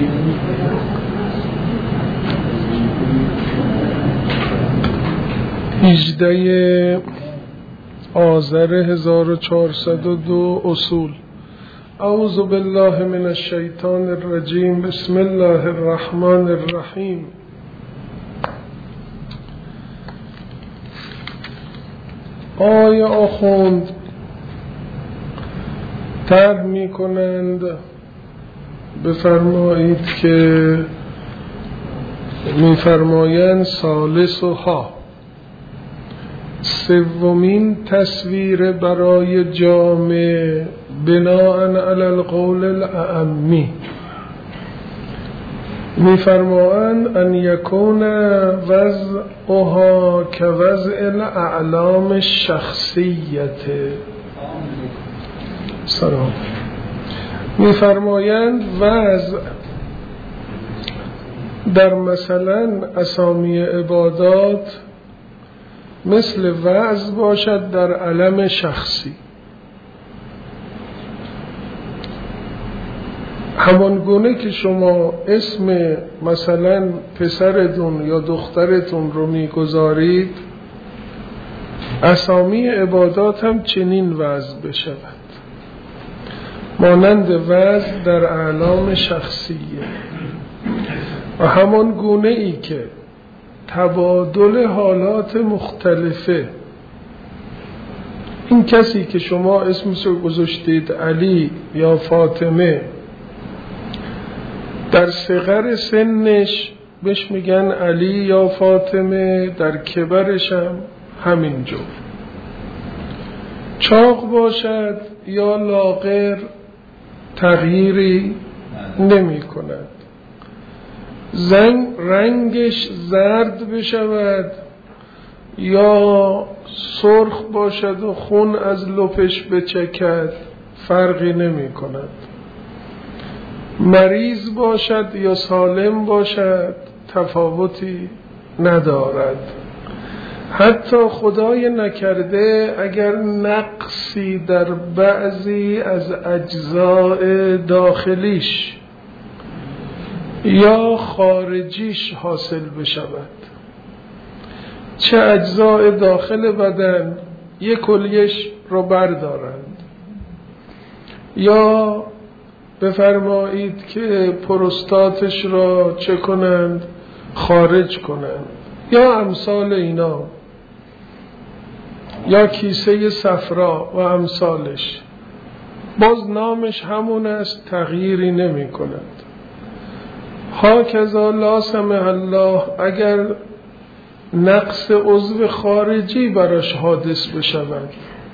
آذر 1402 اصول. اعوذ بالله من الشیطان الرجیم. بسم الله الرحمن الرحیم. آقای آخوند طرح می کنند بفرمایید که میفرمایند ثالثها، سومین تصویر برای جامع بناء علی القول الاعمی، میفرمایند ان یکون وضعها كوضع الاعلام الشخصیت. سلام. میفرمایند وضع در مثلا اسامی عبادات مثل وضع باشد در علم شخصی. همان گونه که شما اسم مثلا پسرتون یا دخترتون رو میگذارید، اسامی عبادات هم چنین وضع بشود، مانند وضع در اعلام شخصیه. و همان گونه ای که تبادل حالات مختلفه، این کسی که شما اسمش رو گذاشتید علی یا فاطمه، در صغر سنش بهش میگن علی یا فاطمه، در کبرش هم همینجور. چاق باشد یا لاغر تغییری نمی کند. رنگش زرد بشود یا سرخ باشد و خون از لپش بچکد فرقی نمی کند. مریض باشد یا سالم باشد تفاوتی ندارد. حتی خدای نکرده اگر نقصی در بعضی از اجزاء داخلیش یا خارجیش حاصل بشود، چه اجزاء داخل بدن یک کلیش رو بردارند یا بفرمایید که پروستاتش را چه کنند، خارج کنند یا امثال اینا، یا کیسه صفرا و امثالش، باز نامش همون است، تغییری نمی کند. هاکذا لا سمح الله اگر نقص عضو خارجی براش حادث بشود،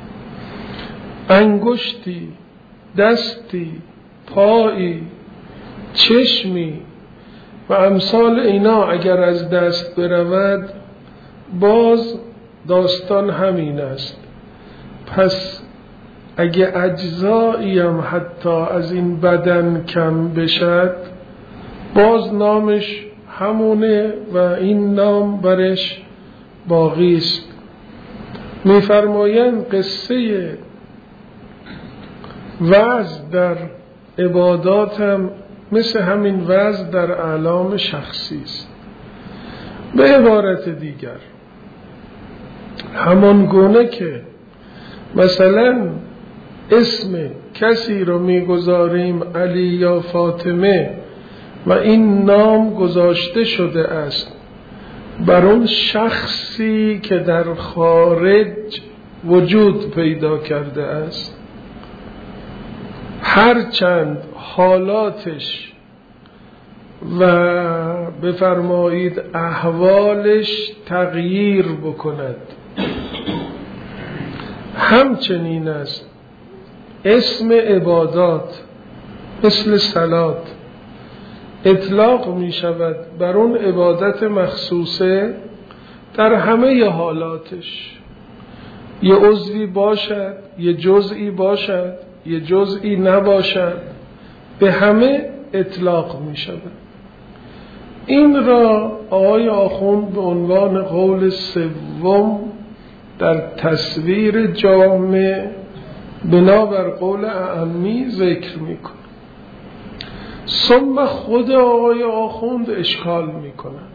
انگشتی، دستی، پایی، چشمی و امثال اینا اگر از دست برود، باز داستان همین است. پس اگه اجزایی هم حتی از این بدن کم بشد، باز نامش همونه و این نام برش باقی است. میفرمایند قصه وضع در عبادات هم مثل همین وضع در اعلام شخصی است. به عبارت دیگر، همان گونه که مثلا اسم کسی رو میگذاریم علی یا فاطمه و این نام گذاشته شده است بر اون شخصی که در خارج وجود پیدا کرده است، هرچند حالاتش و بفرمایید احوالش تغییر بکند، همچنین است اسم عبادات مثل صلات اطلاق می شود بر اون عبادت مخصوصه در همه حالاتش، یه عضوی باشد، یه جزئی باشد، یه جزئی نباشد، به همه اطلاق می شود. این را آقای آخوند به عنوان قول سوم در تصویر جامع بنابر قول اعمی ذکر می کند. ثم خود آقای آخوند اشکال میکنن،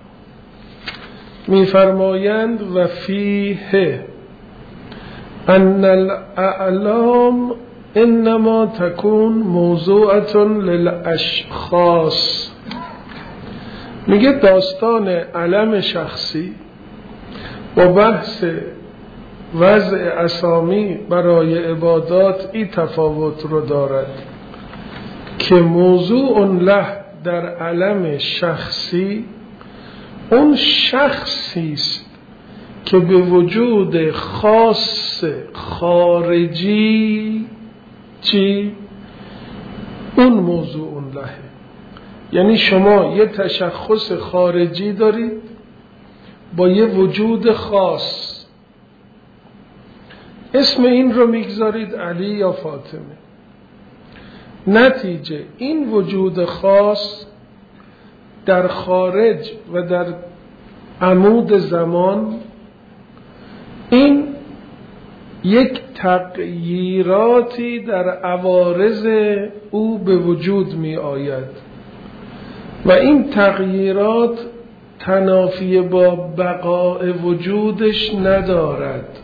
میفرمایند و فیه ان الاعلام انما تکون موضوعة للاشخاص. میگه داستان علم شخصی و بحث وضع اسامی برای عبادات این تفاوت رو دارد که موضوع له در علم شخصی اون شخصی است که به وجود خاص خارجی اون موضوع له. یعنی شما یه تشخص خارجی دارید با یه وجود خاص، اسم این رو میگذارید علی یا فاطمه. نتیجه این وجود خاص در خارج و در عمود زمان این یک تغییراتی در عوارض او به وجود می آید و این تغییرات تنافی با بقاء وجودش ندارد.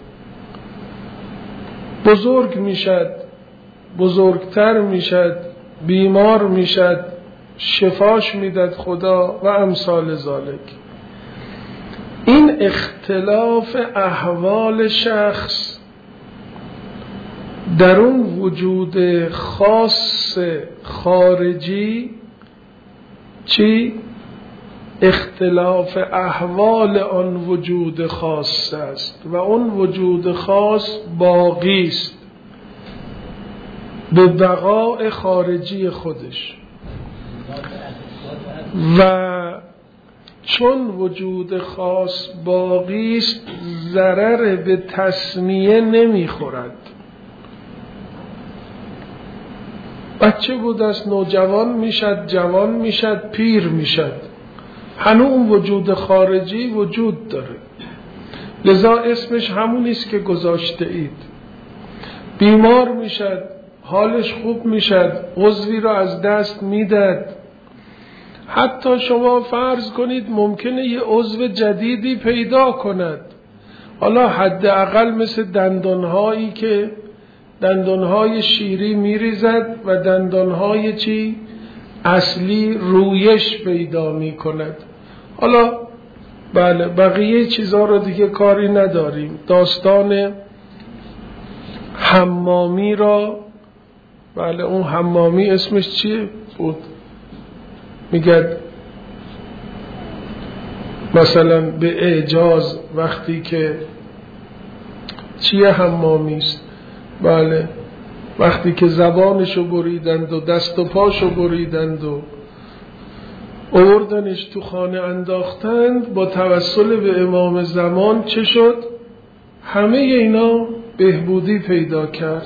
بزرگ میشد، بزرگتر میشد، بیمار میشد، شفاش میداد خدا و امثال ذالک. این اختلاف احوال شخص در اون وجود خاص خارجی اختلاف احوال آن وجود خاص است و اون وجود خاص باقی است به بقاء خارجی خودش. و چون وجود خاص باقی است ضرر به تسمیه نمیخورد. بچه بود است نوجوان میشد، جوان میشد، پیر میشد، هنوز اون وجود خارجی وجود داره، لذا اسمش همونیست که گذاشته اید. بیمار میشد، حالش خوب میشد، عضوی را از دست میداد. حتی شما فرض کنید ممکنه یه عضو جدیدی پیدا کند، حالا حداقل مثل دندانهایی که دندانهای شیری میریزد و دندانهای اصلی رویش پیدا میکند. حالا بله بقیه چیزها رو دیگه کاری نداریم. داستان حمامی را، بله اون حمامی اسمش چیه بود؟ میگه مثلا به اعجاز وقتی که چیه حمامی است، بله وقتی که زبانشو بریدند و دست و پاشو بریدند و آوردنش تو خانه انداختند، با توسل به امام زمان چه شد؟ همه اینا بهبودی پیدا کرد.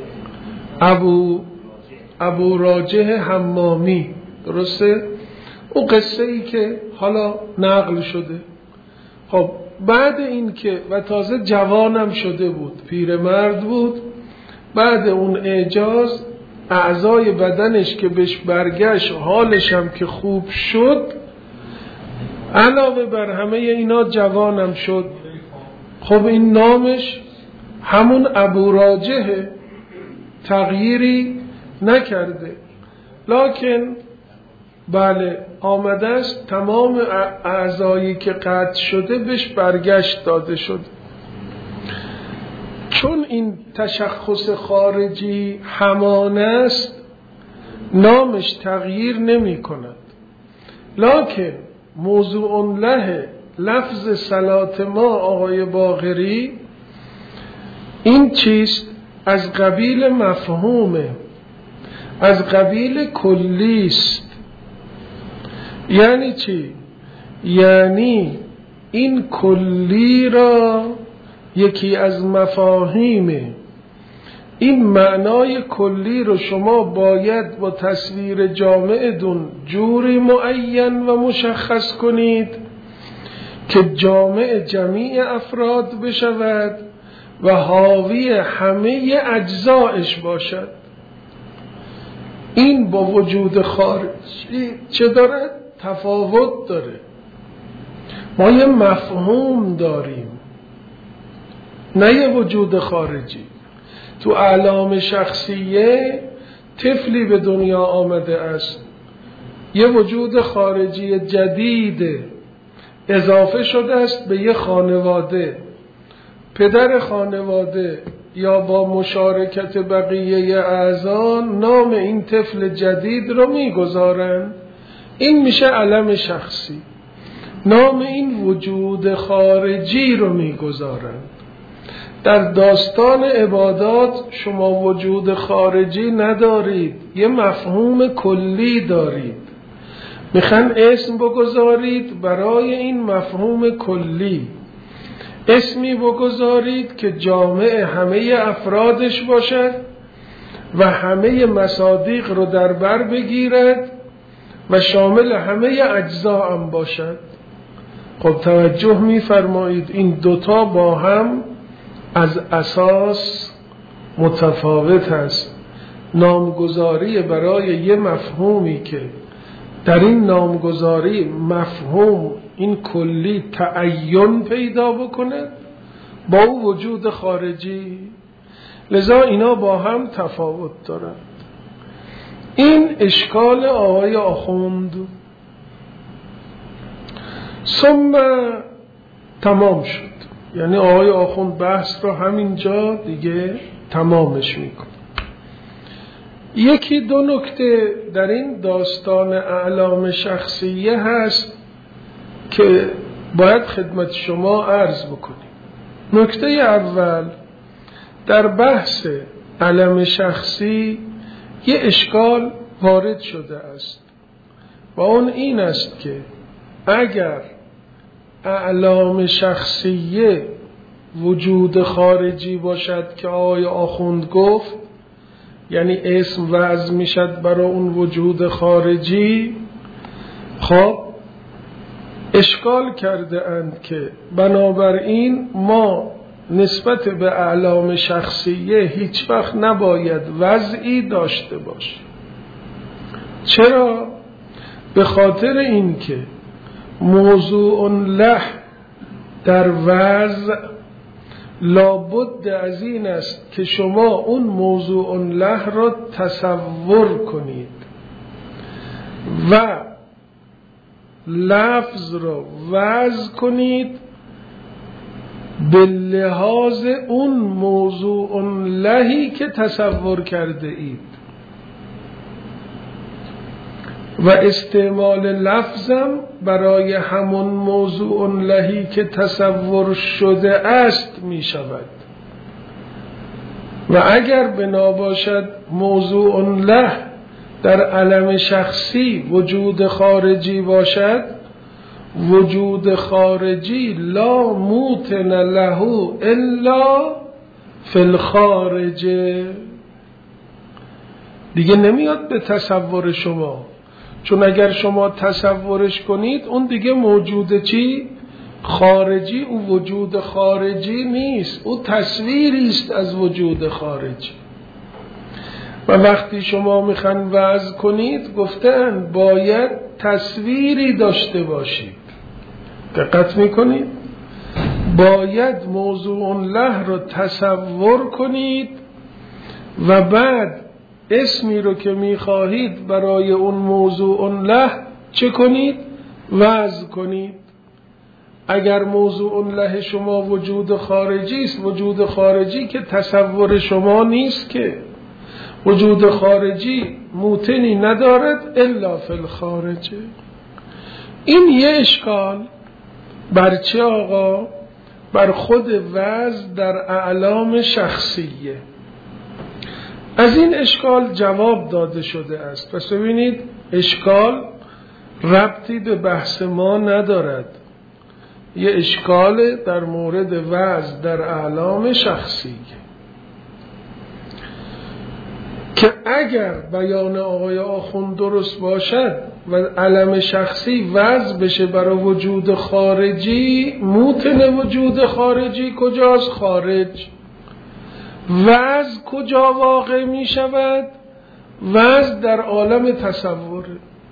ابو راجح حمامی، درسته؟ او قصه ای که حالا نقل شده. خب بعد این که و تازه جوانم شده بود، پیرمرد بود، بعد اون اعجاز اعضای بدنش که بهش برگشت، حالش هم که خوب شد، علاوه بر همه اینا جوانم شد. خب این نامش همون ابو راجحه، تغییری نکرده، لکن بله آمده است تمام اعضایی که قطع شده بهش برگشت داده شد. چون این تشخص خارجی همان است نامش تغییر نمی کند، لکن موضوع له لفظ صلات ما آقای باقری این چیست؟ از قبیل مفهومه، از قبیل کلیست. یعنی چی؟ یعنی این کلی را یکی از مفاهیم این معنای کلی رو شما باید با تصویر جامع دون جوری معین و مشخص کنید که جامع جمیع افراد بشود و حاوی همه اجزایش باشد. این با وجود خارجی چه داره؟ تفاوت داره. ما یه مفهوم داریم، نه یه وجود خارجی. تو اعلام شخصیه طفلی به دنیا آمده است، یه وجود خارجی جدید اضافه شده است به یه خانواده. پدر خانواده یا با مشارکت بقیه اعضا نام این طفل جدید رو میگذارن، این میشه علم شخصی. نام این وجود خارجی رو میگذارن. در داستان عبادات شما وجود خارجی ندارید، یه مفهوم کلی دارید. میخوان اسم بگذارید برای این مفهوم کلی، اسمی بگذارید که جامع همه افرادش باشد و همه مصادیق رو در بر بگیرد و شامل همه اجزا هم باشد. خب توجه میفرمایید این دوتا با هم از اساس متفاوت است. نامگذاری برای یه مفهومی که در این نامگذاری مفهوم این کلی تعین پیدا بکنه با او وجود خارجی، لذا اینا با هم تفاوت دارند. این اشکال آقای آخوند ثم تمام شد. یعنی آقای آخوند بحث رو همینجا دیگه تمامش میکنه. یکی دو نکته در این داستان اعلام شخصیه هست که باید خدمت شما عرض بکنیم. نکته اول، در بحث علم شخصی یه اشکال وارد شده است و اون این است که اگر اعلام شخصیه وجود خارجی باشد که آقای آخوند گفت، یعنی اسم وضع میشد برای اون وجود خارجی، خب اشکال کرده اند که بنابراین ما نسبت به اعلام شخصیه هیچ وقت نباید وضعی داشته باشیم. چرا؟ به خاطر این که موضوع له در وضع لابد از این است که شما اون موضوع له را تصور کنید و لفظ را وضع کنید به لحاظ اون موضوع لهی که تصور کرده اید و استعمال لفظم برای همون موضوع لهی که تصور شده است می شود. و اگر بنا باشد موضوع له در علم شخصی وجود خارجی باشد، وجود خارجی لا موطن له الا فی الخارج، دیگه نمیاد به تصور شما. چون اگر شما تصورش کنید اون دیگه موجود چی؟ خارجی. او وجود خارجی نیست، او تصویری است از وجود خارجی. و وقتی شما میخوان وضع کنید گفتن باید تصویری داشته باشید. دقت میکنید؟ باید موضوع له رو تصور کنید و بعد اسمی رو که میخواهید برای اون موضوع له چه کنید؟ وضع کنید. اگر موضوع له شما وجود خارجی است، وجود خارجی که تصور شما نیست، که وجود خارجی موطنی ندارد الا فی الخارج. این یه اشکال بر چه آقا؟ بر خود وضع در اعلام شخصیه. از این اشکال جواب داده شده است. پس ببینید اشکال ربطی به بحث ما ندارد، یه اشکال در مورد وضع در اعلام شخصیه که اگر بیان آقای آخوند درست باشد و علم شخصی وضع بشه برای وجود خارجی، موطن وجود خارجی کجاست؟ خارج. وضع کجا واقع می شود؟ وضع در عالم تصوره.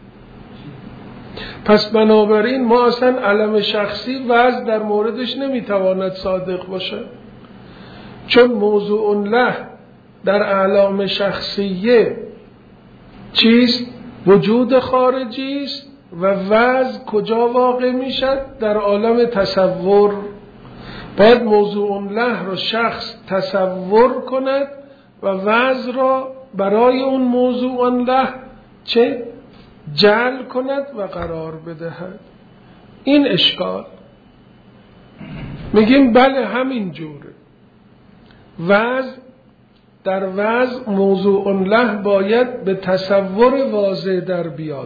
پس بنابراین ما اصلا علم شخصی وضع در موردش نمیتواند صادق باشه، چون موضوع له در اعلام شخصیه چیست؟ وجود خارجی است و وضع کجا واقع میشد؟ در عالم تصور. باید موضوع له را شخص تصور کند و وضع را برای اون موضوع له چه؟ جعل کند و قرار بدهد. این اشکال. میگیم بله همین جوره. وضع در وضع موضوع له باید به تصور واضح در بیاد.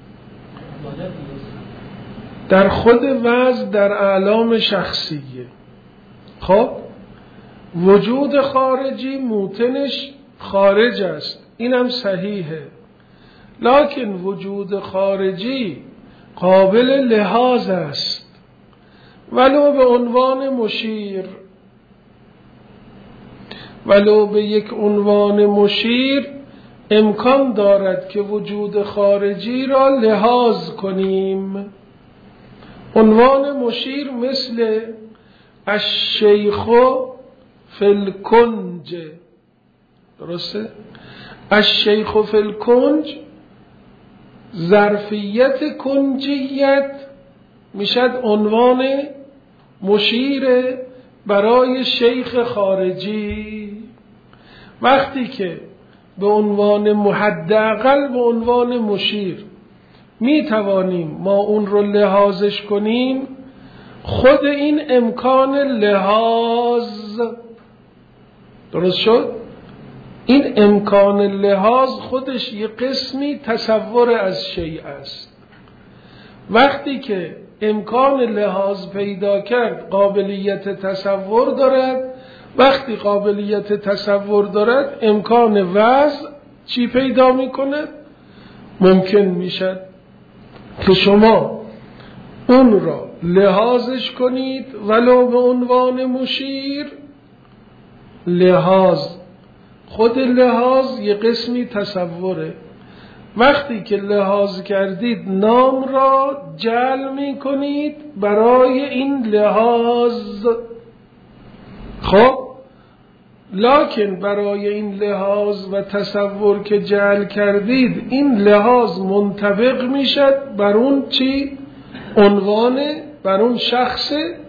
در خود وضع در اعلام شخصیه. خب وجود خارجی موتنش خارج است، اینم صحیحه، لکن وجود خارجی قابل لحاظ است، ولو به عنوان مشیر، ولو به یک عنوان مشیر امکان دارد که وجود خارجی را لحاظ کنیم. عنوان مشیر مثل الشیخ فی الکنج، درسته؟ الشیخ فی الکنج ظرفیت کنجیت میشد عنوان مشیر برای شیخ خارجی. وقتی که به عنوان حداقل به عنوان مشیر می توانیم ما اون رو لحاظش کنیم، خود این امکان لحاظ، درست شد؟ این امکان لحاظ خودش یه قسمی تصور از شیء است. وقتی که امکان لحاظ پیدا کرد قابلیت تصور دارد، وقتی قابلیت تصور دارد امکان وضع چی پیدا می کند؟ ممکن می شد که شما اون را لحاظش کنید ولو به عنوان مشیر. لحاظ، خود لحاظ یه قسمی تصوره. وقتی که لحاظ کردید نام را جعل می کنید برای این لحاظ. خب لکن برای این لحاظ و تصور که جعل کردید این لحاظ منطبق می شد بر اون چی؟ عنوان، بر اون شخص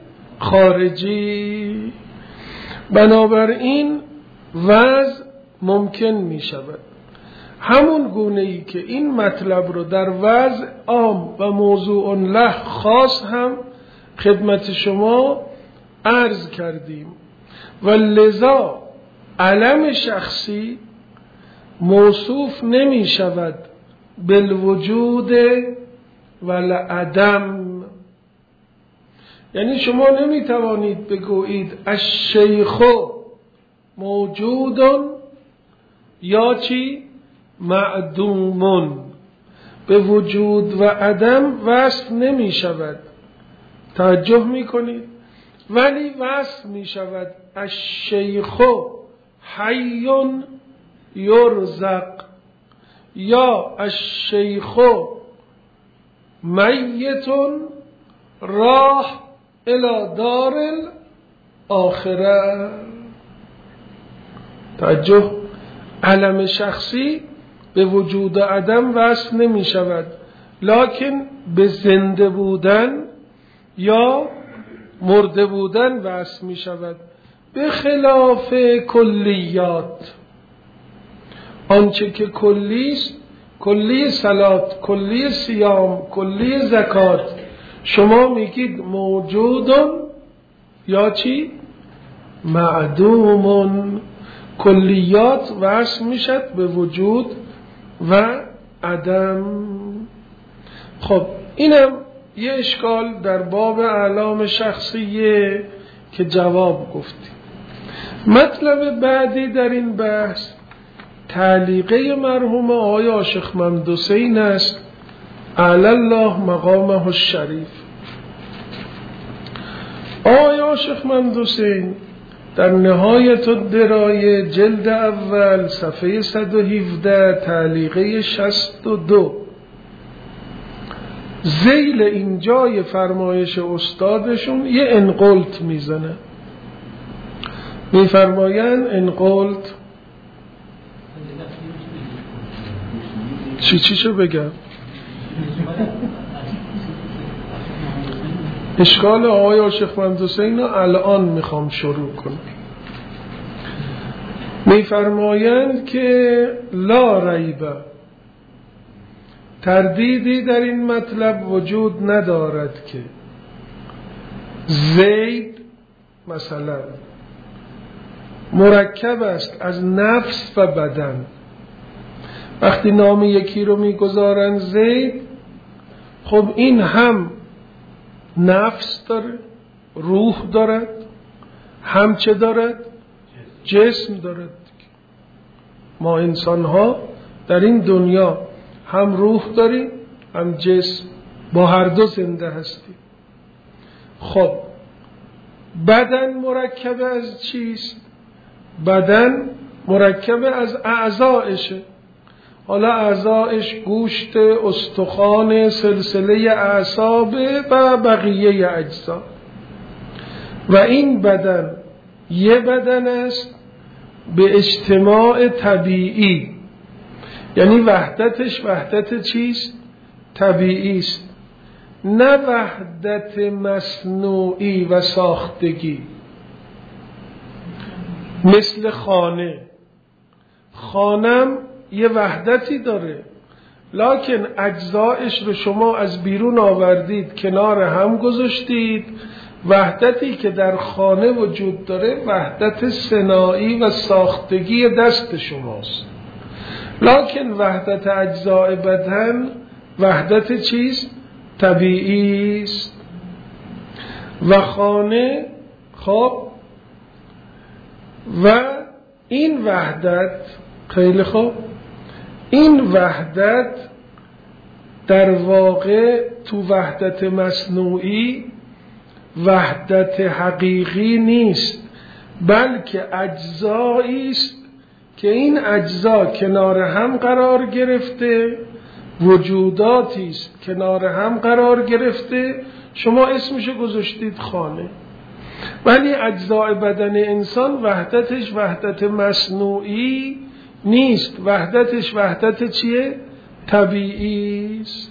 خارجی. بنابراین وضع ممکن می شود. همون گونه ای که این مطلب رو در وضع عام و موضوع له خاص هم خدمت شما عرض کردیم و لذا علم شخصی موصوف نمی شود بالوجود و العدم. یعنی شما نمی توانید بگویید الشیخ موجود یا چی؟ معدوم. به وجود و عدم وصف نمی شود. توجه می کنید؟ ولی وصف می شود الشیخ حی یرزق یا الشیخ میت راح الی دار الاخره. توجه، علم شخصی به وجود و عدم وصل نمی شود، لکن به زنده بودن یا مرده بودن وصل می شود. به خلاف کلیات، آنچه که کلیست، کلی صلات، کلی صیام، کلی زکات، شما میگید موجودن یا چی؟ معدومن. کلیات وصل میشد به وجود و عدم. خب اینم یه اشکال در باب اعلام شخصیه که جواب گفتیم. مطلب بعدی در این بحث تعلیقه مرحوم آقای عاشق محمد حسین است، اعلی الله مقامه الشریف. آقای عاشق محمد حسین در نهایت الدرایه جلد اول صفحه 117 تعلیقه 62 ذیل این جای فرمایش استادشون یه انقلت میزنه، میفرماین انقلت چی بگم؟ اشکال آقای شیخ محمد حسین الان میخوام شروع کنم. میفرمایند که لا ریبه، تردیدی در این مطلب وجود ندارد که زید مثلا مرکب است از نفس و بدن. وقتی نام یکی رو میگذارن زید، خب این هم نفس داره، روح دارد، هم چه دارد؟ جسم دارد. ما انسان ها در این دنیا هم روح داریم هم جسم، با هر دو زنده هستیم. خب بدن مرکب از چیست؟ بدن مرکب از اعضایشه. حالا اعضایش گوشت، استخوان، سلسله اعصاب و بقیه اجزا. و این بدن یه بدن است به اجتماع طبیعی، یعنی وحدتش وحدت چیست؟ طبیعی است، نه وحدت مصنوعی و ساختگی. مثل خانم یه وحدتی داره، لکن اجزایش رو شما از بیرون آوردید کنار هم گذاشتید، وحدتی که در خانه وجود داره وحدت صناعی و ساختگی دست شماست. لکن وحدت اجزای بدن وحدت چیست؟ طبیعی است. و خانه خب و این وحدت خیلی خوب، این وحدت در واقع تو وحدت مصنوعی وحدت حقیقی نیست، بلکه اجزایی است که این اجزا کنار هم قرار گرفته، وجوداتی است کنار هم قرار گرفته، شما اسمشو گذاشتید خانه. ولی اجزای بدن انسان وحدتش وحدت مصنوعی نیست، وحدتش وحدت چیه؟ طبیعی است.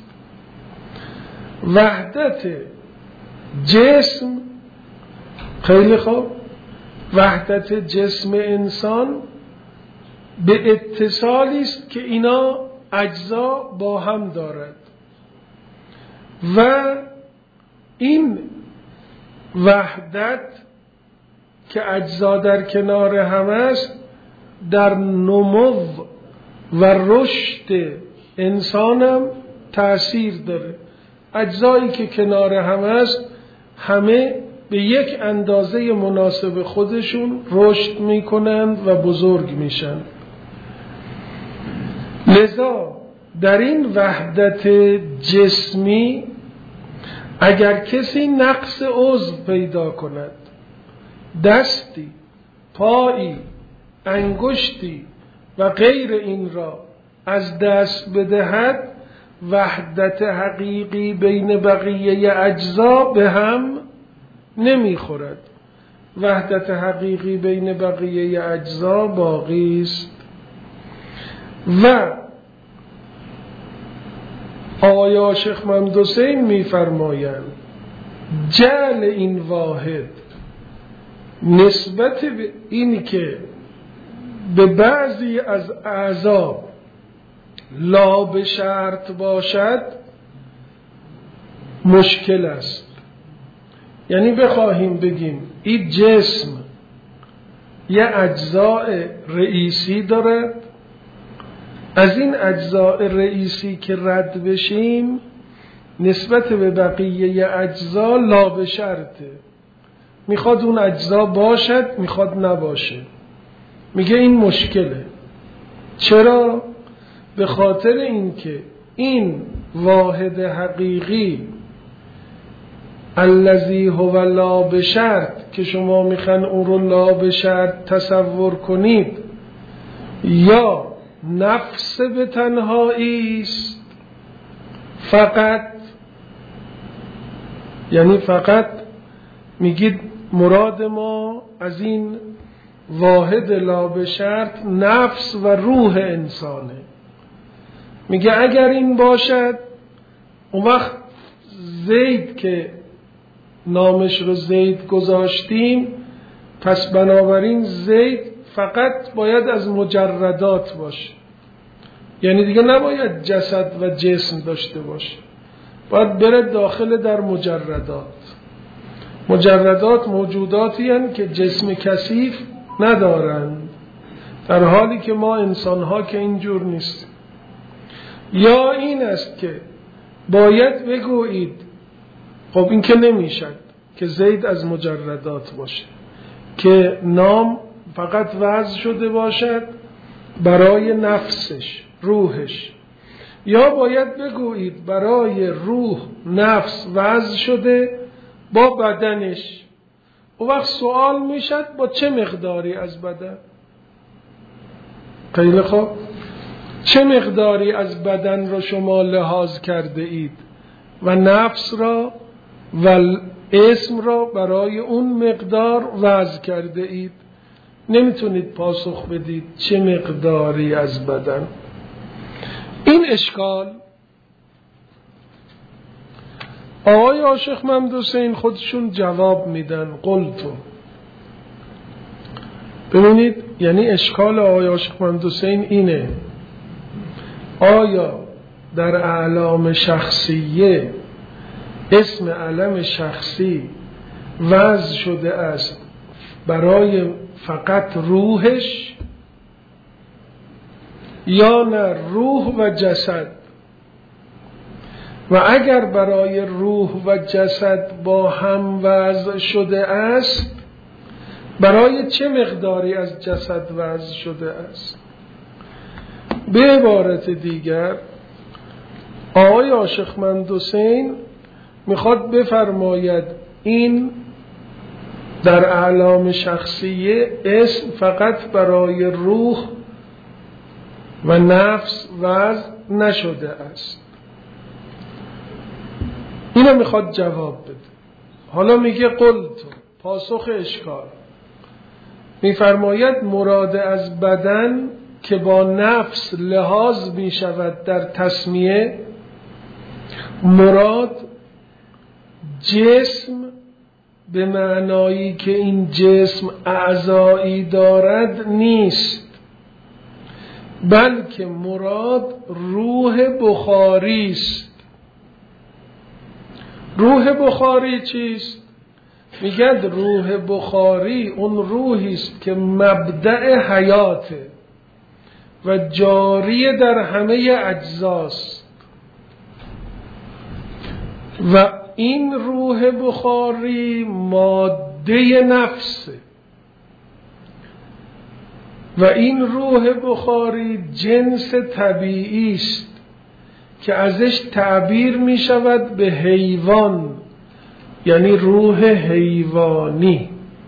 وحدت جسم خیلی خوب، وحدت جسم انسان به اتصالی است که اینا اجزا با هم دارد و این وحدت که اجزا در کنار هم است در نمو و رشد انسانم تأثیر داره. اجزایی که کنار هم است همه به یک اندازه مناسب خودشون رشد میکنند و بزرگ میشن. لذا در این وحدت جسمی اگر کسی نقص عضو پیدا کند، دستی، پایی، انگشتی و غیر این را از دست بدهد، وحدت حقیقی بین بقیه اجزا به هم نمیخورد. وحدت حقیقی بین بقیه اجزا باقی است. و آقای شیخ محمد حسین میفرمایند جعل این واحد نسبت به این که به بعضی از اعضا لا به شرط باشد مشکل است. یعنی بخواهیم بگیم این جسم یه اجزای رئیسی داره، از این اجزای رئیسی که رد بشیم نسبت به بقیه اجزا لا به شرطه، میخواد اون اجزا باشد میخواد نباشه. میگه این مشکله. چرا؟ به خاطر اینکه این واحد حقیقی الذی هو لا بشرط که شما میخوان اون رو لا بشرط تصور کنید، یا نفس به تنهایی است فقط، یعنی فقط میگید مراد ما از این واحد لا بشرط نفس و روح انسانه. میگه اگر این باشد اون وقت زید که نامش رو زید گذاشتیم، پس بنابراین زید فقط باید از مجردات باشه، یعنی دیگه نباید جسد و جسم داشته باشه، باید بره داخل در مجردات. مجردات موجوداتی هستند که جسم کثیف ندارند، در حالی که ما انسان‌ها که اینجور نیستیم. یا این است که باید بگویید خب این که نمیشد که زید از مجردات باشه، که نام فقط وضع شده باشد برای نفسش، روحش. یا باید بگویید برای روح نفس وضع شده با بدنش. اون وقت سوال میشد با چه مقداری از بدن؟ خیلی خوب، چه مقداری از بدن را شما لحاظ کرده اید و نفس را و اسم را برای اون مقدار وضع کرده اید؟ نمیتونید پاسخ بدید چه مقداری از بدن. این اشکال آقای عاشق محمد حسین خودشون جواب میدن. قلتو، ببینید، یعنی اشکال آقای عاشق محمد حسین اینه: آیا در اعلام شخصیه اسم علم شخصی وضع شده است برای فقط روحش، یا نه روح و جسد؟ و اگر برای روح و جسد با هم وضع شده است، برای چه مقداری از جسد وضع شده است؟ به عبارت دیگر آقای عاشق محمد حسین میخواد بفرماید این در اعلام شخصیه اسم فقط برای روح و نفس وضع نشده است. اینو میخواد جواب بده. حالا میگه قلتو، پاسخ اشکال، میفرماید مراد از بدن که با نفس لحاظ میشود در تسمیه، مراد جسم به معنایی که این جسم اعضایی دارد نیست، بلکه مراد روح بخاری است. روح بخاری چیست؟ میگه روح بخاری اون روحی است که مبدأ حیاته و جاری در همه اجزاست، و این روح بخاری ماده نفسه، و این روح بخاری جنس طبیعی است که ازش تعبیر می شود به حیوان، یعنی روح حیوانی.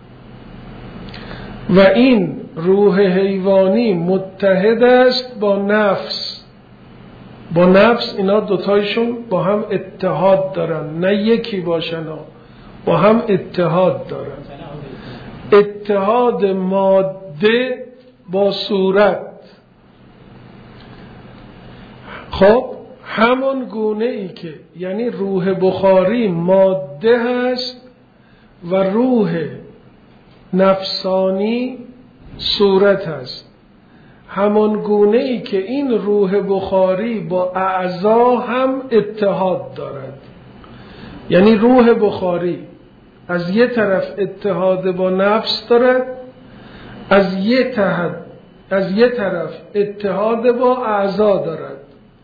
و این روح حیوانی متحد است با نفس. با نفس اینا دوتایشون با هم اتحاد دارن، نه یکی باشن، با هم اتحاد دارن. اتحاد ماده با صورت. خب همون گونه ای که یعنی روح بخاری ماده هست و روح نفسانی صورت هست، همون گونه ای که این روح بخاری با اعضا هم اتحاد دارد. یعنی روح بخاری از یه طرف اتحاد با نفس دارد، از یه طرف اتحاد با اعضا دارد.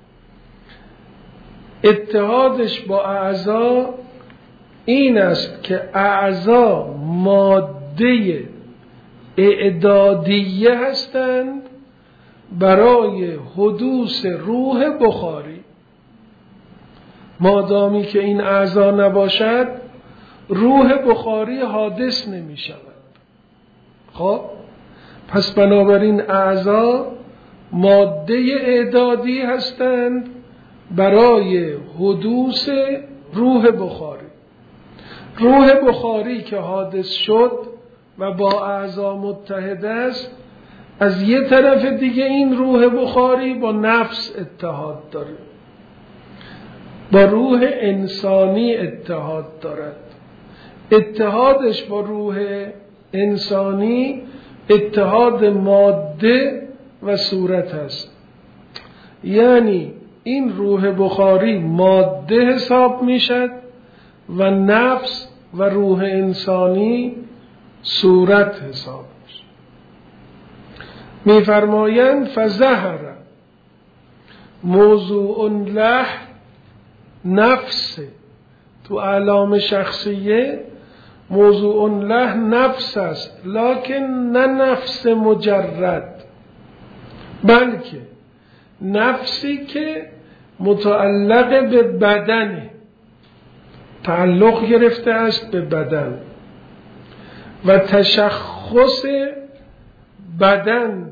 اتحادش با اعضا این است که اعضا ماده اعدادیه هستند برای حدوث روح بخاری. مادامی که این اعضا نباشد روح بخاری حادث نمی شود. خب پس بنابراین اعضا ماده اعدادی هستند برای حدوث روح بخاری. روح بخاری که حادث شد و با اعضا متحد است، از یه طرف دیگه این روح بخاری با نفس اتحاد داره، با روح انسانی اتحاد دارد. اتحادش با روح انسانی اتحاد ماده و صورت است. یعنی این روح بخاری ماده حساب میشد و نفس و روح انسانی صورت حساب میشد. میفرمایند فظهر موضوع له نفس، تو اعلام شخصیه موضوع له نفس است، لکن نه نفس مجرد، بلکه نفسی که متعلق به بدنه، تعلق گرفته است به بدن و تشخص بدن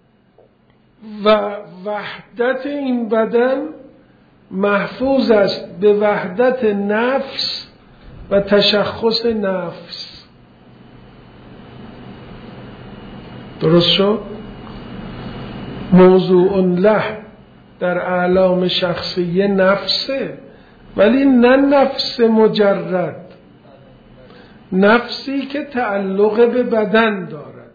و وحدت این بدن محفوظ است به وحدت نفس و تشخص نفس. درست شد؟ موضوع له در اعلام شخصیه نفسه، ولی نه نفس مجرد، نفسی که تعلق به بدن دارد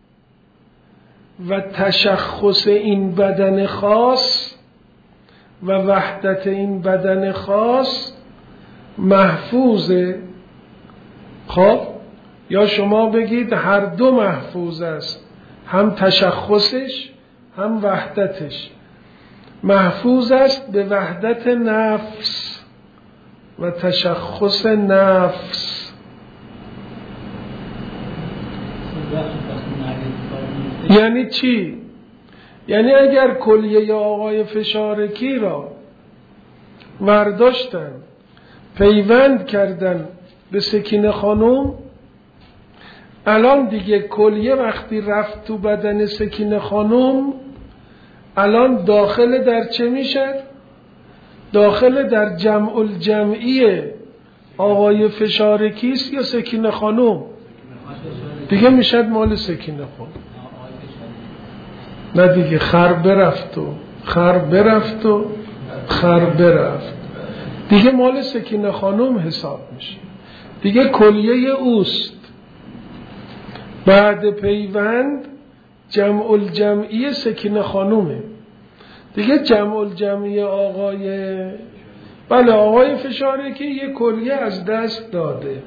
و تشخص این بدن خاص و وحدت این بدن خاص محفوظه. خب یا شما بگید هر دو محفوظ است، هم تشخصش هم وحدتش محفوظ است به وحدت نفس و تشخص نفس. یعنی چی؟ یعنی اگر کلیه آقای فشارکی را ورداشتن پیوند کردن به سکینه خانم، الان دیگه کلیه وقتی رفت تو بدن سکینه خانم، الان داخل در چه میشه؟ داخل در جمع الجمعی آقای فشارکی است یا سکینه خانم؟ دیگه میشد مال سکینه خانم. نه دیگه خر برفت و خر برفت و خر برفت، دیگه مال سکینه خانم حساب میشه، دیگه کلیه اوست. بعد پیوند جمع الجمعی سکینه خانومه، دیگه جمع الجمعی آقای فشارکی یه کلیه از دست داده.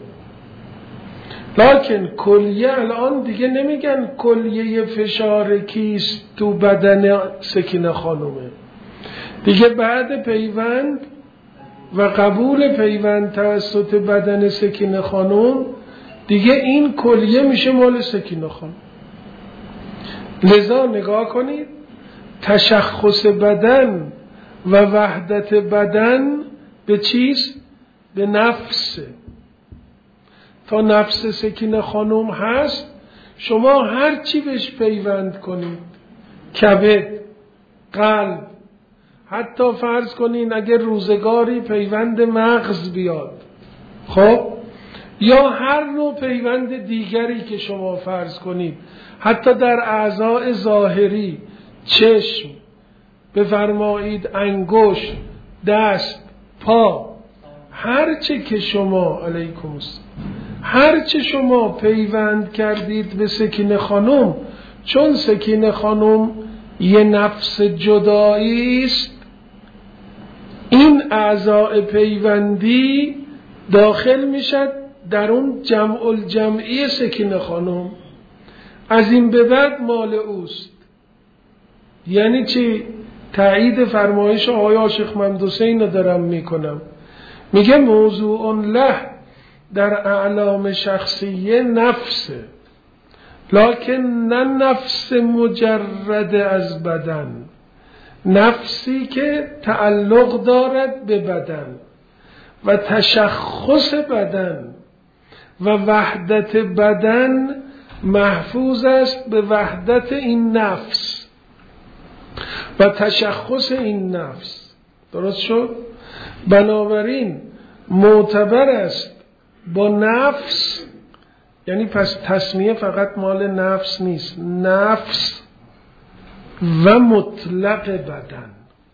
لکن کلیه الان دیگه نمیگن کلیه فشارکیست تو بدن سکینه خانومه، دیگه بعد پیوند و قبول پیوند توسط بدن سکینه خانوم دیگه این کلیه میشه مال سکینه خانوم. لذا نگاه کنید، تشخص بدن و وحدت بدن به چیست؟ به نفسه. تا نفس سکینه خانوم هست، شما هر چی بهش پیوند کنید، کبد، قلب، حتی فرض کنین اگر روزگاری پیوند مغز بیاد، خب یا هر نوع پیوند دیگری که شما فرض کنید، حتی در اعضاء ظاهری، چشم، بفرمایید انگشت، دست، پا، هرچه که شما علیکم السلام، هرچه شما پیوند کردید به سکینه خانم، چون سکینه خانم یه نفس جدایی است، این اعضاء پیوندی داخل میشد در اون جمع الجمعی سکینه خانم، از این به بعد مال اوست. یعنی چی؟ تایید فرمایش آقای عاشق محمد حسین رو دارم میکنم، میگه موضوع له در اعلام شخصیه نفسه، لکن نه نفس مجرد از بدن، نفسی که تعلق دارد به بدن و تشخص بدن و وحدت بدن محفوظ است به وحدت این نفس و تشخص این نفس. درست شد؟ بنابراین معتبر است با نفس، یعنی پس تسمیه فقط مال نفس نیست، نفس و مطلق بدن،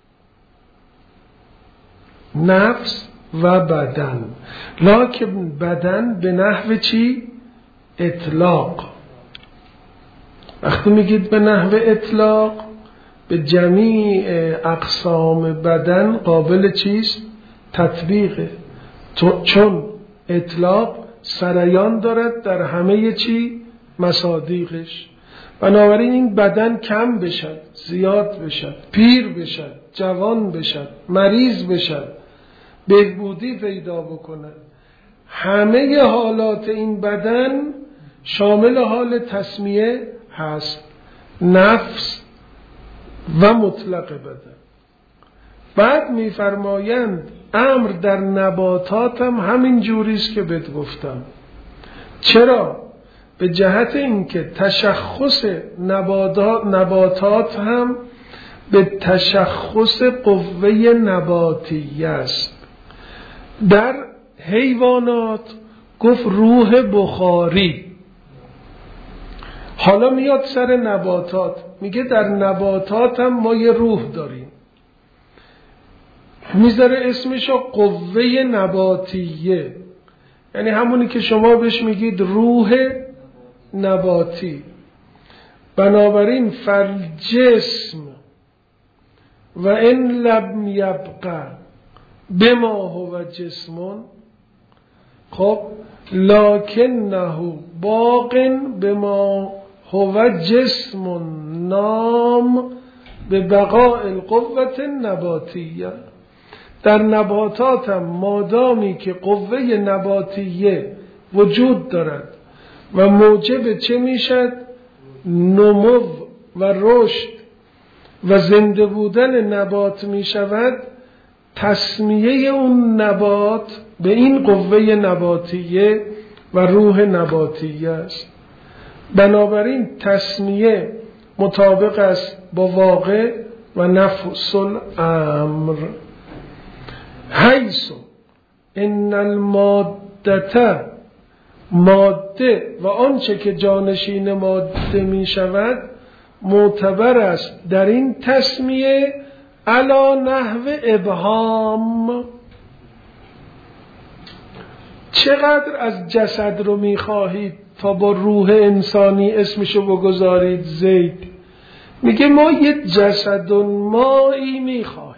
نفس و بدن، لکن بدن به نحو چی؟ اطلاق. وقتی میگید به نحو اطلاق، به جمیع اقسام بدن قابل چیست؟ تطبیقه، چون اطلاق سریان دارد در همه چی؟ مصادیقش. بنابراین این بدن کم بشد، زیاد بشد، پیر بشد، جوان بشد، مریض بشد، بهبودی پیدا بکند، همه حالات این بدن شامل حال تسمیه هست، نفس و مطلق بدن. بعد میفرمایند امر در نباتات هم همین جوریست که بهت گفتم. چرا؟ به جهت اینکه تشخص نباتات هم به تشخص قوه نباتیه است. در حیوانات گفت روح بخاری، حالا میاد سر نباتات، میگه در نباتات هم ما یه روح داریم، میذاره اسمشو قوه نباتیه، یعنی همونی که شما بهش میگید روح نباتی. بنابراین فالجسم و ان لم یبقى بما هو جسم، خب لکنه باق بما هو جسم نام به بقاء القوة النباتیه. در نباتات هم مادامی که قوه نباتیه وجود دارد و موجب چه میشد؟ نمو و رشد و زنده بودن نبات میشود، تسمیه اون نبات به این قوه نباتیه و روح نباتیه است. بنابراین تسمیه مطابق است با واقع و نفس الامر. حیث ان المادته، ماده و آنچه که جانشین ماده می شود معتبر است در این تسمیه علی نحو ابهام. چقدر از جسد رو می خواهید تا با روح انسانی اسمشو بگذارید زید؟ میگه ما یه جسد مایی می خواهیم.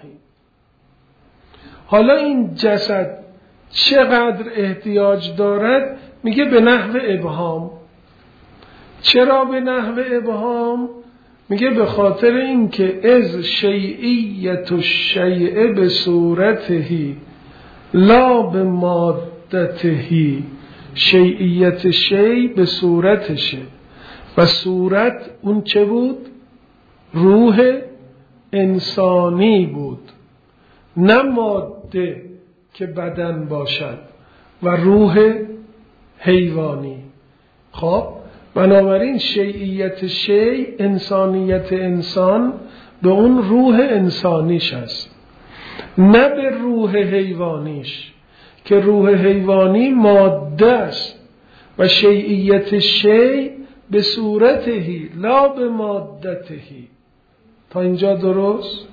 حالا این جسد چقدر احتیاج دارد؟ میگه به نحو ابهام. چرا به نحو ابهام؟ میگه به خاطر اینکه از شیعیت الشیء به صورتهی لا به مادتهی، شیعیت شیء به صورتشه و صورت اون چه بود؟ روح انسانی بود، نه ماده که بدن باشد و روح حیوانی. خب بنابراین شیعیت شیء، انسانیت انسان به اون روح انسانیش است، نه به روح حیوانیش که روح حیوانی ماده است و شیعیت شیء به صورتهی لا به مادتهی. تا اینجا درست؟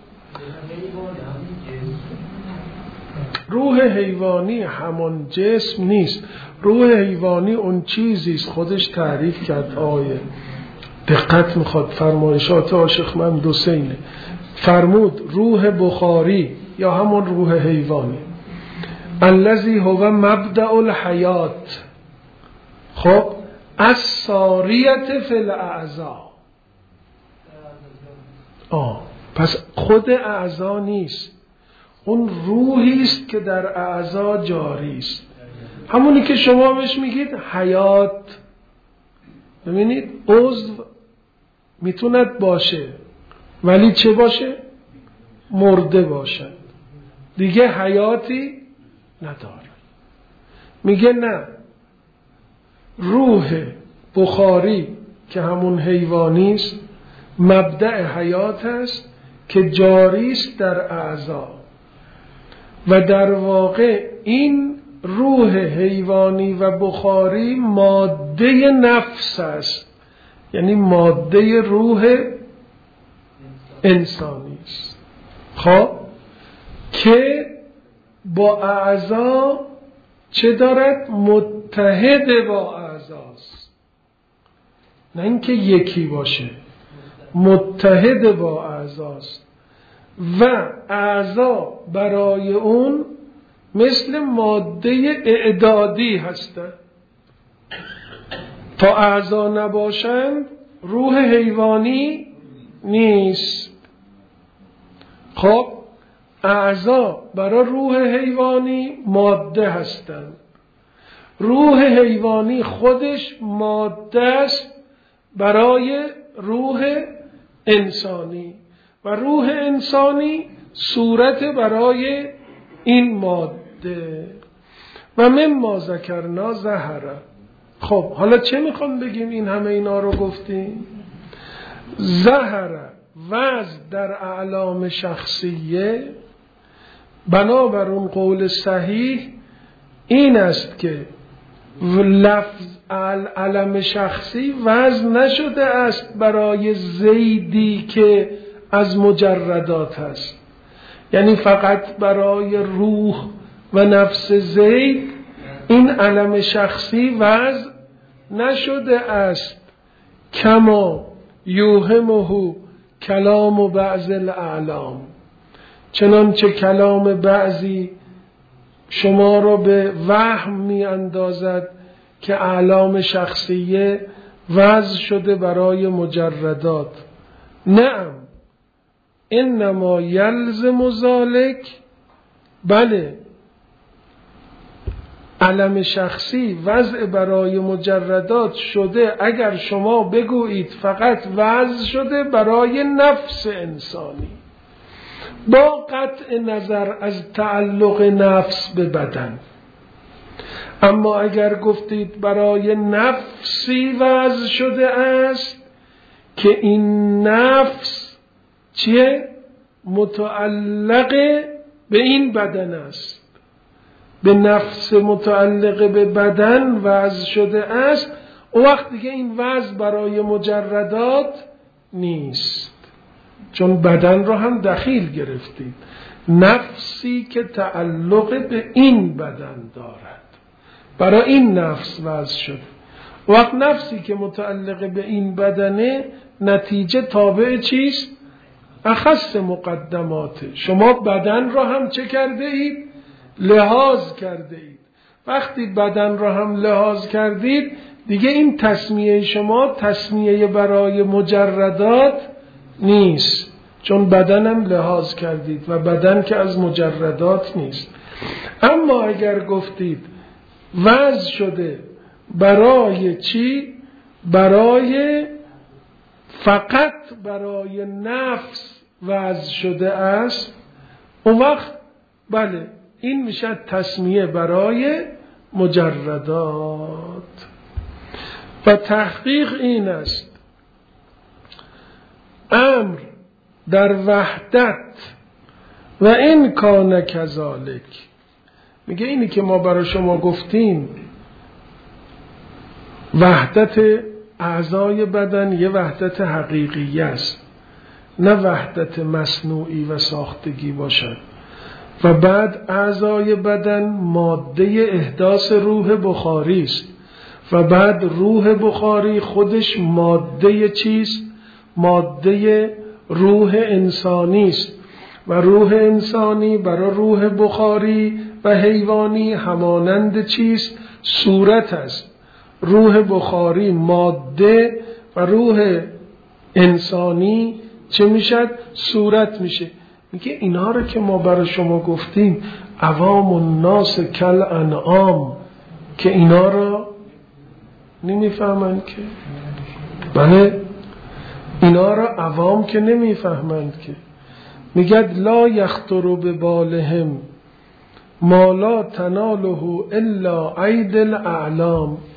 روح حیوانی همان جسم نیست. روح حیوانی اون چیزیست، خودش تعریف کرد آیه. دقت میخواد، فرمایشات عاشق محمد حسینه. فرمود روح بخاری یا همون روح حیوانی، الذی هو مبدأ الحیات. خب الساریت فی الاعضاء. پس خود اعضا نیست، اون روحی است که در اعضا جاری است، همونی که شما بهش میگید حیات. ببینید عضو میتوند باشه ولی چه باشه؟ مرده باشد، دیگه حیاتی نداره. میگه نه، روح بخاری که همون حیوانی است مبدأ حیات است که جاری است در اعضا و در واقع این روح حیوانی و بخاری ماده نفس است، یعنی ماده روح انسانی است. خب که با اعضا چه دارد؟ متحد با اعضاست، نه اینکه یکی باشه، متحد با اعضاست و اعضا برای اون مثل ماده اعدادی هستند. تا اعضا نباشند روح حیوانی نیست. خب اعضا برای روح حیوانی ماده هستند. روح حیوانی خودش ماده است برای روح انسانی و روح انسانی صورت برای این ماده. و مما ذکرنا ظهره. خب حالا چه میخوام بگیم؟ این همه اینا رو گفتیم. ظهره وضع در اعلام شخصیه، بنابر اون قول صحیح این است که لفظ علم شخصی وضع نشده است برای زیدی که از مجردات هست، یعنی فقط برای روح و نفس زید این علم شخصی وضع نشده است. کما یوهمه کلام بعض الاعلام، چنانچه کلام بعضی شما را به وهم می اندازد که اعلام شخصیه وضع شده برای مجردات. نعم انما یلزم ذلک، بله علم شخصی وضع برای مجردات شده اگر شما بگویید فقط وضع شده برای نفس انسانی با قطع نظر از تعلق نفس به بدن. اما اگر گفتید برای نفسی وضع شده است که این نفس چیه؟ متعلق به این بدن است، به نفس متعلق به بدن وضع شده است، او وقت دیگه این وضع برای مجردات نیست، چون بدن رو هم دخیل گرفتید. نفسی که تعلق به این بدن دارد برای این نفس وضع شده. وقت نفسی که متعلق به این بدنه نتیجه تابع چیست؟ اخص مقدماته. شما بدن را هم چه کرده اید؟ لحاظ کرده اید. وقتی بدن را هم لحاظ کردید دیگه این تسمیه شما تسمیه برای مجردات نیست، چون بدن هم لحاظ کردید و بدن که از مجردات نیست. اما اگر گفتید وضع شده برای چی؟ برای فقط برای نفس وضع شده است، اون وقت بله این میشه تسمیه برای مجردات. و تحقیق این است امر در وحدت و این کان کذالک. میگه اینی که ما برای شما گفتیم وحدت اعضای بدن یه وحدت حقیقی است، نه وحدت مصنوعی و ساختگی باشد. و بعد اعضای بدن ماده احداث روح بخاری است و بعد روح بخاری خودش ماده چیست؟ ماده روح انسانی است و روح انسانی برای روح بخاری و حیوانی همانند چیست؟ صورت است. روح بخاری ماده و روح انسانی چه میشد؟ صورت میشه. میگه اینا رو که ما برای شما گفتیم عوام الناس کل انعام، که اینا رو نمیفهمند که، بله اینا رو عوام که نمیفهمند که. میگه لا یخطر ببالهم ما لا تناله الا اید الاعلام،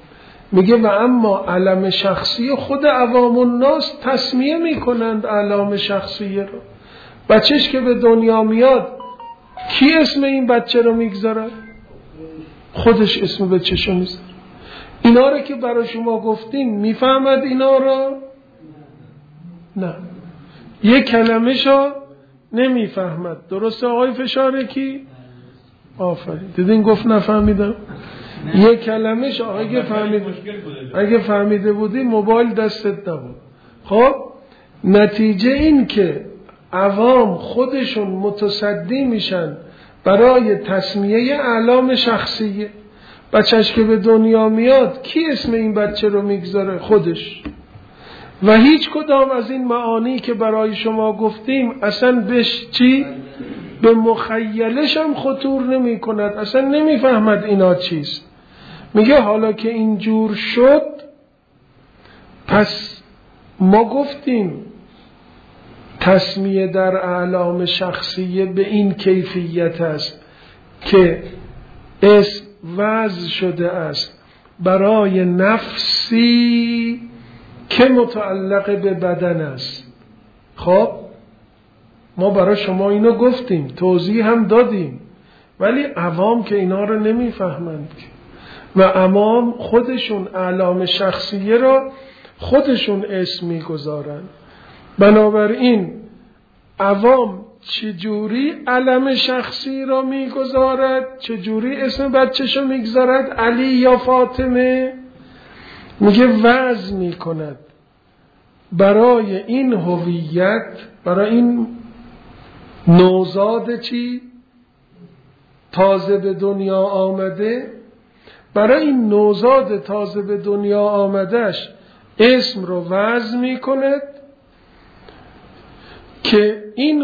میگه و اما علم شخصی خود عوام الناس تسمیه میکنند علام شخصی رو. بچهش که به دنیا میاد کی اسم این بچه رو میگذاره؟ خودش اسم بچه‌شو میذاره. اینا رو که برای شما گفتیم میفهمد اینا رو؟ نه، یک کلمه شو نمیفهمد. درسته آقای فشارکی؟ آفرین، دیدین گفت نفهمیدم. یک کلمه شو اگه فهمیده بودی موبایل دستت نبود. خب نتیجه این که عوام خودشون متصدی میشن برای تسمیه اعلام شخصیه. بچهش که به دنیا میاد کی اسم این بچه رو میگذاره؟ خودش. و هیچ کدام از این معانی که برای شما گفتیم اصلا بهش چی؟ به مخیلش هم خطور نمی کند، اصلا نمیفهمد اینا چیست. میگه حالا که اینجور شد پس ما گفتیم تسمیه در اعلام شخصیه به این کیفیت است که اسم وضع شده است برای نفسی که متعلق به بدن است. خب ما برای شما اینو گفتیم، توضیح هم دادیم، ولی عوام که اینا رو نمیفهمند و عوام خودشون اعلام شخصیه را خودشون اسم میگذارن. بنابراین عوام چجوری علم شخصی را میگذارد؟ چجوری اسم بچه‌شو میگذارد؟ علی یا فاطمه؟ میگه وضع میکند برای این هویت، برای این نوزاد چی؟ تازه به دنیا آمده، برای این نوزاد تازه به دنیا آمدهش اسم رو وضع میکند که این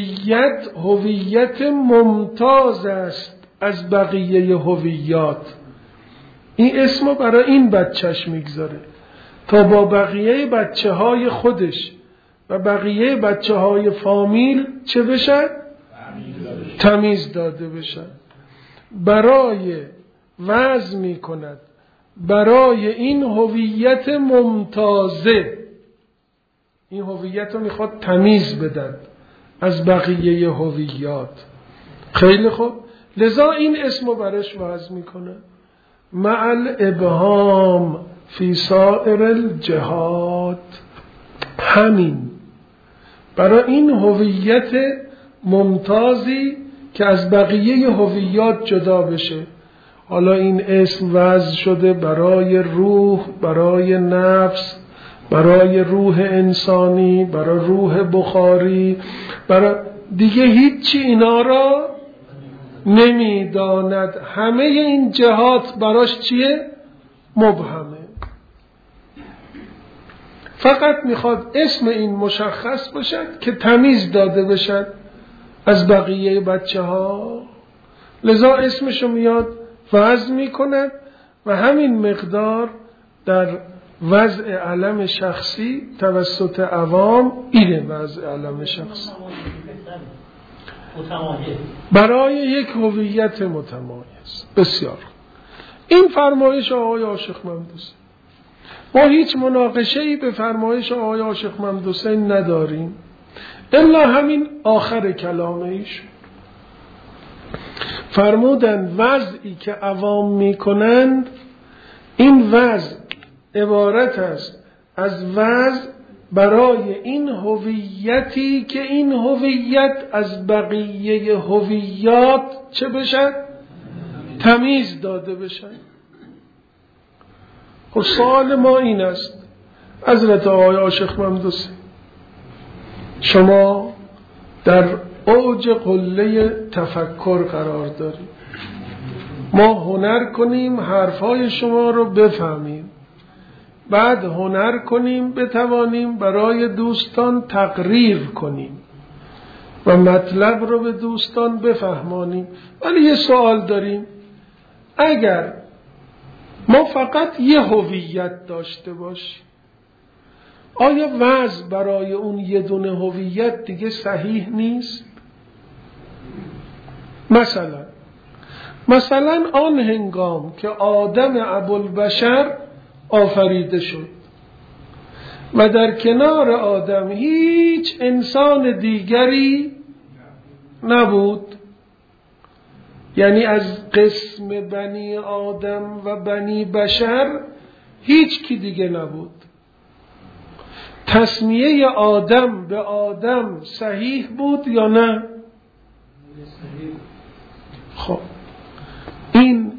هویت ممتاز است از بقیه هویات. این اسم رو برای این بچهش میگذاره تا با بقیه بچه های خودش و بقیه بچه های فامیل چه بشن؟ تمیز داده بشن. برای وضع می کند برای این هویت ممتازه، این هویت رو میخواد تمیز بدن از بقیه هویات. خیلی خوب، لذا این اسم رو برش وضع میکنه مع الابهام فی سائر الجهات. همین برای این هویت ممتازی که از بقیه هویات جدا بشه. حالا این اسم وضع شده برای روح، برای نفس، برای روح انسانی، برای روح بخاری، برای دیگه هیچی اینا را نمیداند. همه این جهات براش چیه؟ مبهمه. فقط میخواد اسم این مشخص باشد که تمیز داده بشد از بقیه بچه ها. لذا اسمشو میاد وضع میکند و همین مقدار در وضع علم شخصی توسط عوام اینه. وضع علم شخصی برای یک هویت متمایز. بسیار این فرمایش آقای عاشق ممدوسی. ما هیچ مناقشه‌ای به فرمایش آقای عاشق ممدوسی نداریم الا همین آخر کلامش. فرمودن وضعی که عوام میکنند این وضع عبارت است از وضع برای این هویتی که این هویت از بقیه هویات چه بشن؟ تمیز داده بشن. خب سوال ما این است حضرت آقای عاشق ممدوسی، شما در اوج قله تفکر قرار دارید، ما هنر کنیم حرفای شما رو بفهمیم، بعد هنر کنیم بتوانیم برای دوستان تقریر کنیم و مطلب رو به دوستان بفهمانیم. ولی یه سوال داریم، اگر ما فقط یه هویت داشته باشیم آیا وضع برای اون یه دونه هویت دیگه صحیح نیست؟ مثلا آن هنگام که آدم ابوالبشر آفریده شد و در کنار آدم هیچ انسان دیگری نبود. یعنی از قسم بنی آدم و بنی بشر هیچ کی دیگه نبود. تسمیه آدم به آدم صحیح بود یا نه؟ خب این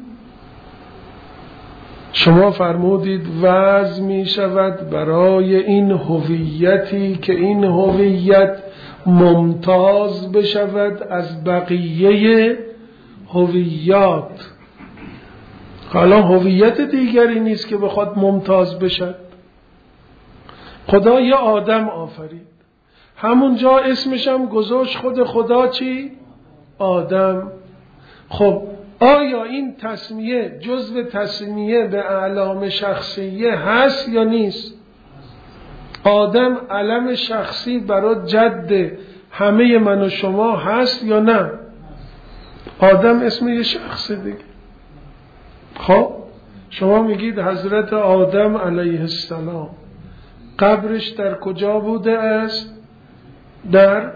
شما فرمودید وضع می شود برای این هویتی که این هویت ممتاز بشود از بقیه هویات. حالا هویت دیگری نیست که بخواد ممتاز بشد. خدا یه آدم آفرید، همونجا اسمش هم گذاشت خود خدا چی؟ آدم. خب آیا این تسمیه جزو تسمیه به اعلام شخصیه هست یا نیست؟ آدم علم شخصی برای جد همه من و شما هست یا نه؟ آدم اسم یه شخص دیگه. خب شما میگید حضرت آدم علیه السلام قبرش در کجا بوده است؟ در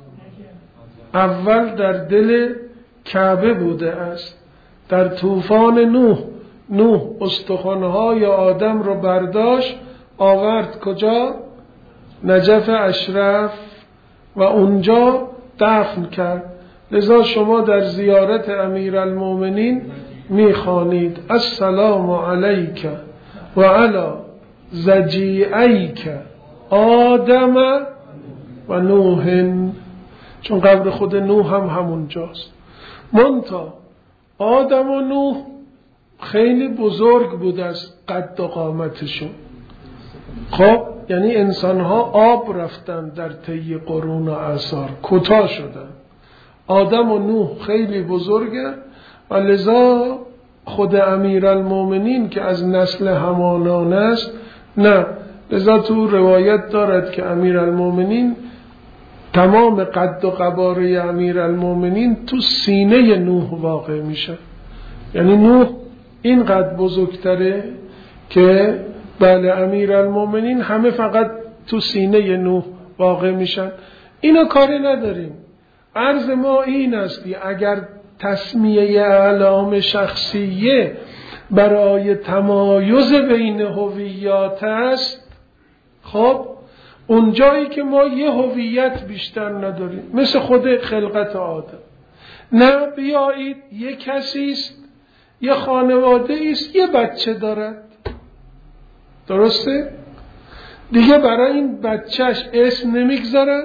اول در دل کعبه بوده است. در طوفان نوح استخوان‌های آدم رو برداشت آورد کجا؟ نجف اشرف و اونجا دفن کرد. لذا شما در زیارت امیرالمومنین میخوانید السلام علیک و علی ضجیعیک آدم و نوح، چون قبر خود نوح هم همونجاست. منتها آدم و نوح خیلی بزرگ بود از قد و قامتشون. خب یعنی انسانها آب رفتن در طی قرون و اعصار، کوتاه شدن. آدم و نوح خیلی بزرگه و لذا خود امیرالمومنین که از نسل همانان است نه، لذا تو روایت دارد که امیرالمومنین تمام قد و قباره امیرالمومنین تو سینه نوح واقع میشه. یعنی نوح این قد بزرگتره که بله امیرالمومنین همه فقط تو سینه نوح واقع میشن. اینا کاری نداریم. عرض ما این است اگر تسمیه اعلام شخصیه برای تمایز بین هویات است، خب اون جایی که ما یه هویت بیشتر نداریم مثل خود خلقت آدم، نه بیایید یه کسی است، یه خانواده است، یه بچه دارد، درسته؟ دیگه برای این بچهش اسم نمیگذارد.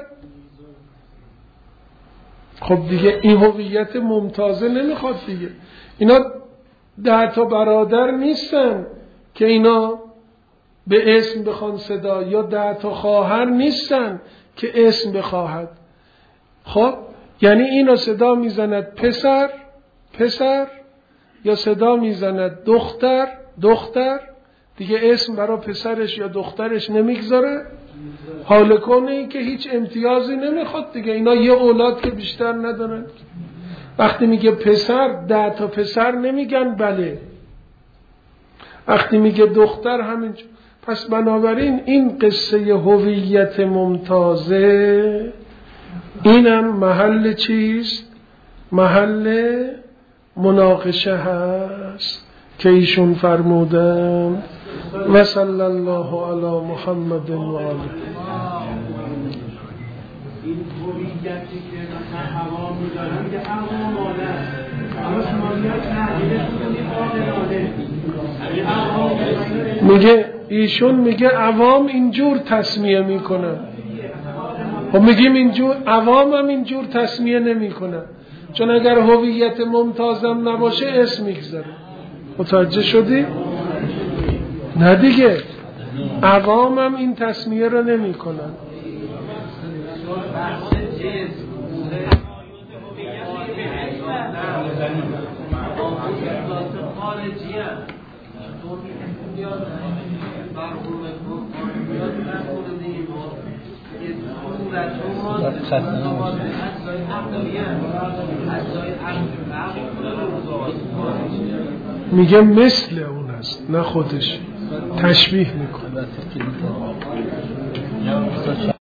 خب دیگه این هویت ممتازه نمیخواد دیگه. اینا 10 تا برادر نیستن که اینا به اسم بخوان صدا، یا 10 تا خواهر نیستن که اسم بخواهد. خب یعنی اینا صدا میزند پسر یا صدا میزند دختر دیگه اسم برای پسرش یا دخترش نمیگذاره. حال کنه که هیچ امتیازی نمیخواد دیگه. اینا یه اولاد که بیشتر ندارن. وقتی میگه پسر 10 تا پسر نمیگن بله، وقتی میگه دختر همینجور. پس بنابراین این قصه هویت ممتازه اینم محل چیست؟ محل مناقشه هست که ایشون فرمودن و صلی الله علی محمد و آله. این هویتی که مثلا هوا می‌دارن که هوا ماده اما شمالیات نه میگه ایشون میگه عوام اینجور تسمیه میکنن. و میگیم اینجور عوام هم اینجور تسمیه نمیکنن، چون اگر هویت ممتازم نباشه اسم میگذاره. متوجه شدی؟ نه دیگه عوام هم این تسمیه رو نمیکنن. میگه مثل اون است نه خودش. تشبیه میکنه.